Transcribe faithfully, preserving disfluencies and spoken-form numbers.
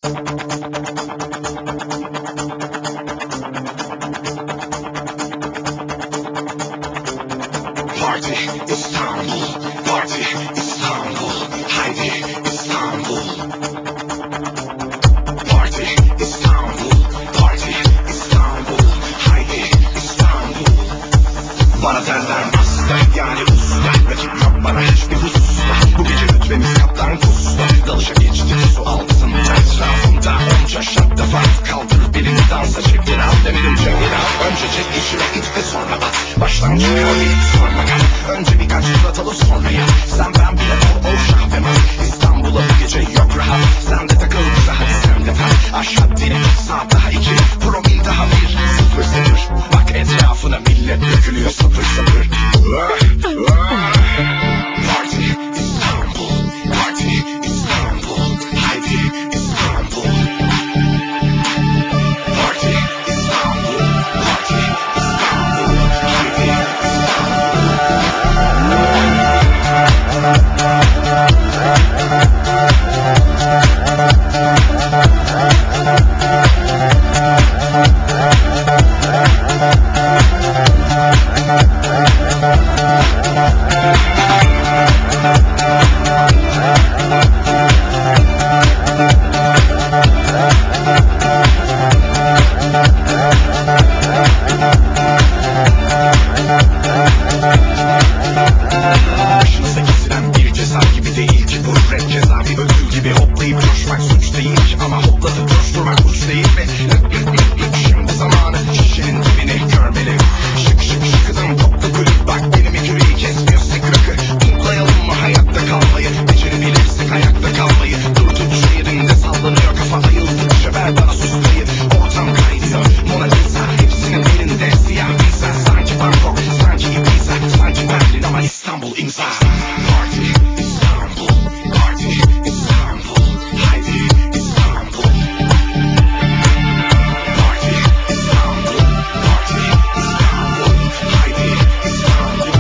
Parti İstanbul, Parti İstanbul, haydi İstanbul. Parti İstanbul, Parti İstanbul, haydi İstanbul. Bana derler hasta, yani usta. Rakip yok bana hiçbir hususta. Bu gece rütbemiz kaptan kusta. Dalışa geçtik su altında. Etrafımda onca şattafat. Kaldır birini dansa çevir al. Demedim çevir al. Önce çek işine it ve sonra at. Baştan çıkar bir sorma kal. Önce birkaç tur atalım sonra ya. Sen ben bile o o şah ve mat. İstanbul'a bu gece yok rahat. Sen de takıl bize hadi sen de pat. Aş haddini saat daha iki. Promil daha bir. Sıfır sıfır. Bak etrafına millet dökülüyor sapır sapır. Parti İstanbul, Parti İstanbul, haydi İstanbul. Parti İstanbul, Parti İstanbul, haydi başınıza kesilen bir ceza gibi değil ki bu rap ceza. Bir ödül gibi hoplayıp coşmak suç değil ki. Ama hoplatıp coşturmak suç değil mi? Şimdi zamanı şişenin dibini görmeli. Şık şık şıkıdan koptu kulüp. Bak benim ekürüyü kesmiyorsak rakı. Unutlayalım mı hayatta kalmayı? Becerebilirsek ayakta kalmayı. Durduk şehrinde sallanıyor kafa ayıldıkça. Ver bana sustayı. Ortam kaynıyor. Mona Lisa hepsinin elinde. Siyah pizza sanki Bangkok, sanki Ibiza, sanki Berlin ama İstanbul imza. Parti İstanbul, Parti İstanbul, haydi İstanbul. Parti İstanbul, Parti İstanbul, haydi İstanbul.